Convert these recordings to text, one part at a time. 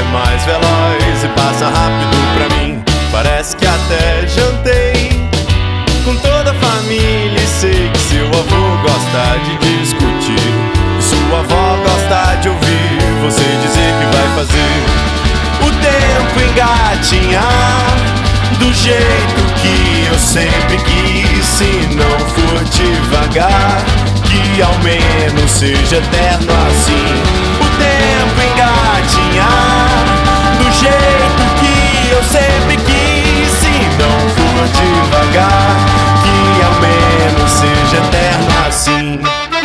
mais veloz e passa rápido pra mim. Parece que até jantei com toda a família e sei que seu avô gosta de discutir e sua avó gosta de ouvir você dizer que vai fazer o tempo engatinhar do jeito que eu sempre quis. Se não for devagar, que ao menos seja eterno assim. O tempo engatinhar do jeito que eu sempre quis. Se não for devagar, que ao menos seja eterno assim.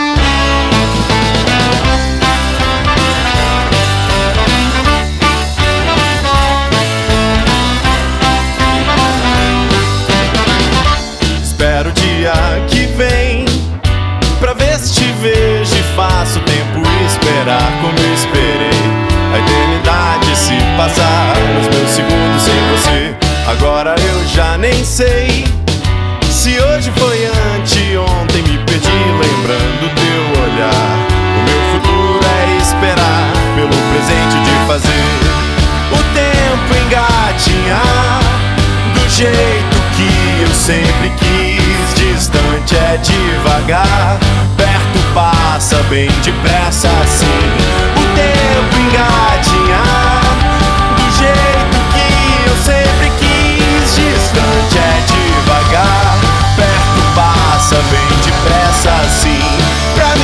Espero o dia que vem pra ver se te vejo e faço o tempo esperar como eu esperei. A eternidade se passar nos meus segundos sem você. Agora eu já nem sei se hoje foi anteontem. Me perdi lembrando teu olhar. O meu futuro é esperar pelo presente de fazer o tempo engatinhar do jeito que eu sempre quis. Distante é devagar, perto passa bem depressa assim. O tempo engatinhar do jeito que eu sempre quis. Distante é devagar, perto passa bem depressa assim. Pra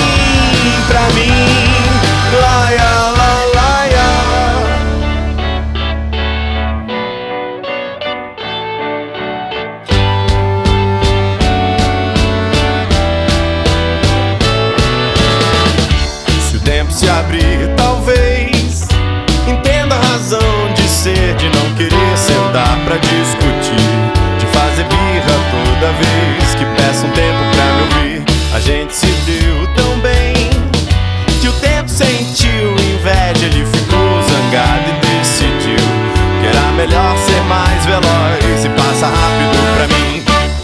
mim, laia, laia. Se o tempo se abrir, talvez entenda a razão de ser, de não querer sentar pra discutir, de fazer birra toda vez que peça um tempo pra me ouvir. A gente se deu tão bem que o tempo sentiu inveja, ele ficou zangado e decidiu que era melhor ser mais veloz e passa rápido pra mim.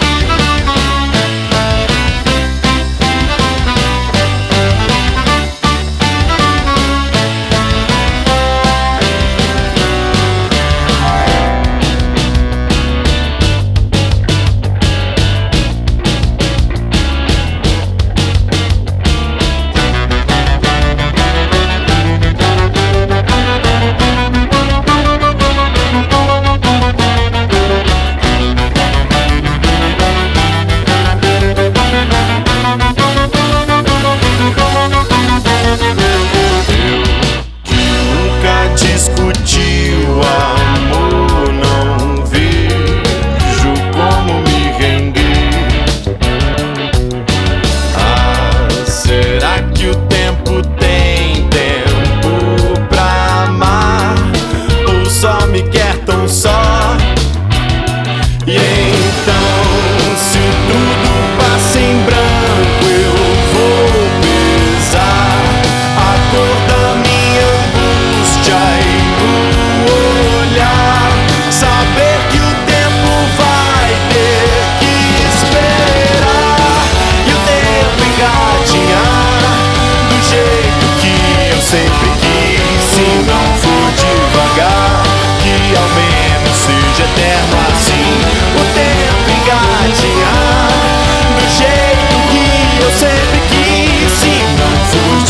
E então, se tudo passa em branco, eu vou pesar a cor da minha angústia e o olhar, saber que o tempo vai ter que esperar e o tempo engatinhar do jeito que eu sempre quis. Se não for devagar, que ao menos seja eterno assim. O tempo engatinhar do jeito que eu sempre quis. Se não for